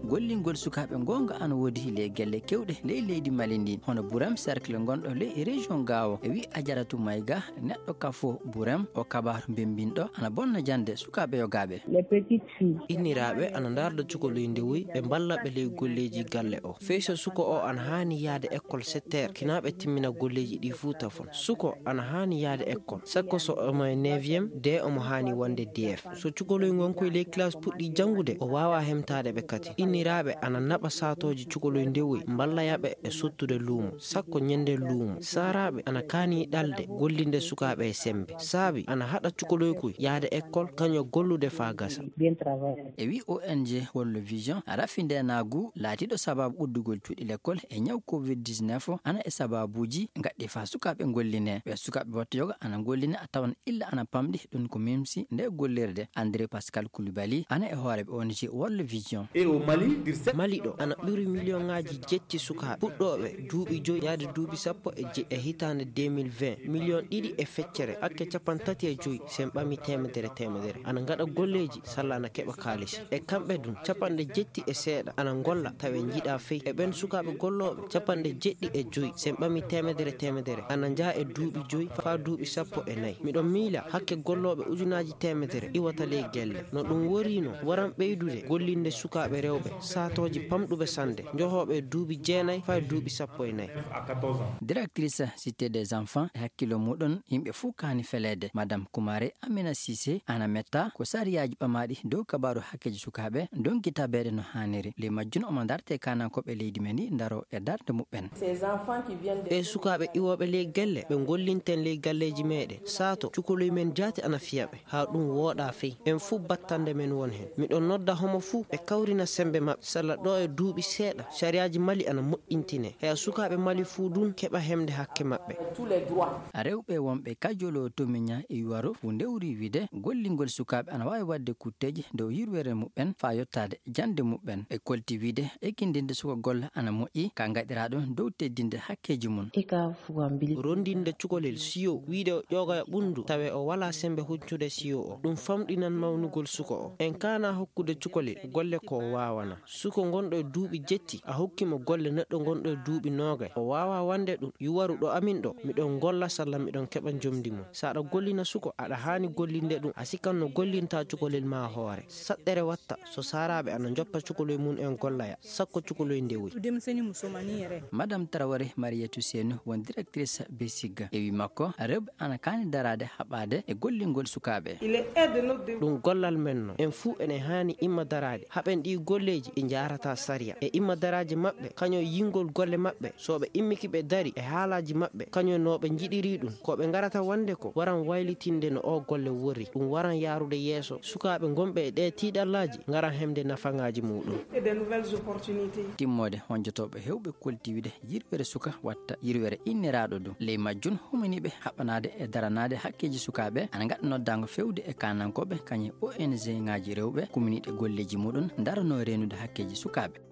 gollingol sukaɓe gonga ana wodi le gelle kewɗe leydi Mali ndi hono Buram cercle gonɗo le région Gao e wi Ajaratu Mayga neɗɗo kafo Buram o kabaru bembinɗo ana bonna jande sukaɓe yogaɓe. Les petites filles inniraɓe ana darda cukoloyde wuy ɓe ballaɓe ley golleji galle o feyso suko o ana hani yaade école 7h kinaɓe timmina golleji ɗi fu tafon suko ana hani yaade école sakko so omo 9e de omo hani wonde DF so cukoloy gonkoy ley classe puɗɗi jangude o wawa hemtade ɓe kati inniraɓe ana naɓa satoji cukoloyde wuy ballayaɓe e sottude luumo sakko nyende luumo saraɓe ana kani ɗalde gollinde sukaɓe e sembe saabi ana haɗa cukoloykoy yaade école kaño gollude fa gasa. E wi ONG World Vision rafinde nagu laatiɗo sababu uddugol cuuɗi l'école e ñaw COVID-19 ana e sababuji gaddi fa sukaɓe golline ɓe sukaɓe watta yoga ana golline a tawan illa ana pamɗi ɗum ko memsi nde gollirde. André Pascal Koulibaly ana e hooreɓe ONG World Vision. Mali ɗo ana ɓuri million ngaji jetti sukaɓe puɗɗoɓe duuɓi 5 yaade duuɓi 10 e hitande 2020 million 2 e feccere hakke 35 sen ɓami temedere ana gaɗa golleji salla ana keɓa kalisi e kamɓe dum 70 ana golla tawe jiɗa fey e ɓen sukaɓe golloɓe 75 sen ɓami temedere ana jaa e duuɓi 5 fa duuɓi 14 miɗon miila hakke golloɓe ujunaji temedere iwata ley gelle no ɗum worino waran ɓeydude gollinde sukaɓe rewɓe satoji pamɗuɓe sande johoɓe duuɓi 9 fa duuɓi 14. Directrice Cité des enfants e hakkilo muɗon yimɓe fu kani felede Madame Koumare Amina Cissé ana metta ko sariyaji ɓamaɗi dow kabaru hakkeji sukaɓe donkita beɗe no haniri le majjun omo darte kanankoɓe leydi men ndi daro e darde muɓɓen. ɓe sukaɓe iwoɓe ley gelle ɓe gollinten ley galleji meɗen sato cukoloy men jaati ana fiyaɓe ha ɗum wooɗa fey en fu battande men won hen miɗon nodda homo fu ɓe kawrina sembe mabɓe salla ɗo e duuɓi seeɗa sariyaji Mali ana moƴƴintine heya sukaɓe Mali fu ɗum keɓa hemde hakke mabɓe. rewɓe wonɓe kajolo tomiña e yuwaro fu ndewri wide gollingol sukaɓe ana wawi wadde kutteji dow yirwere muɓɓen fa yottade jande muɓɓen e kolti wide ekkindinde suka golla ana moƴƴi ka gaɗiraɗon dow teddinde hakkeji mum. rondinde cukolel siyo wiide o ƴoga ɓundu tawe o wala sembe huccude siyo o ɗum famɗinan mawnugol suko o en kana hokkude cukolel golle ko wawana suko gonɗo e duuɓi jetti a hokkimo golle neɗɗo gonɗo e duuɓi 9 o wawa wande ɗum yuwaru ɗo amin ɗo miɗon golla salla miɗon keɓa jomdi mum saɗa gollina suko aɗa hani gollinde ɗum a sikkan no gollinta cukolel ma hoore saɗɗere watta so saraɓe ana joppa cukoloy mum en gollaya sakko cukoloy ndewoy. Madame Traoré Mariétou Seynou won directrice Besiga e wi makko rewɓe ana kani darade haɓade e gollingol sukaɓe. ɗum gollal men no en fu ene hani imma darade haɓen ɗi golleji e jarata sariya e imma daraje mabɓe kaño yingol golle mabɓe soɓe immiki ɓe dari e haalaji mabɓe kaño noɓe jiɗiri ɗum ko ɓe garata wande ko waran waylitinde no o golle wori ɗum waran yarude yeeso sukaɓe gonɓe e ɗe tiɗallaji garan hemde nafangaji muɗum. Timmode honjotoɓe hewɓe koltiwide yirwere suka watta yirwere inniraɗo ɗum ley majjun humaniɓe haɓanade e daranade hakkeji sukaɓe ana gaɗa noddago fewde e kanankoɓe kañe ONG ngaji rewɓe kuminiɗe golleji muɗum darano renude hakkeji sukaɓe.